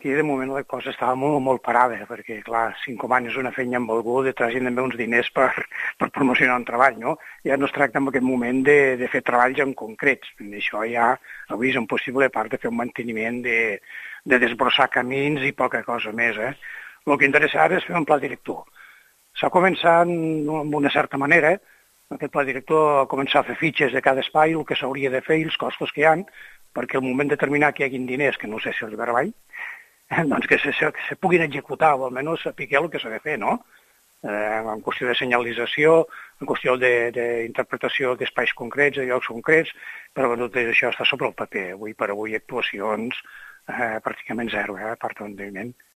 aquí de moment la cosa estava molt parada, perquè, clar, si encomanes una feina amb algú, detrás hi ha d'haver uns diners per promocionar un treball, no? Ja no es tracta en aquest moment de fer treballs en concrets. Això ja avui és impossible, a part de fer un manteniment de desbrossar camins i poca cosa més, eh? El que interessa ara és fer un pla director. S'ha començat amb una certa manera, aquest pla director ha començat a fer fitxes de cada espai, el que s'hauria de fer i els costos que hi ha, perquè al moment determinat que hi hagin diners, que no sé si arribarà mai, doncs que se puguin executar o almenys saber el que s'ha de fer, no? En qüestió de senyalització, en qüestió d'interpretació d'espais concrets, de llocs concrets, però tot això està sobre el paper. Avui per avui actuacions pràcticament zero, a part d'un moviment.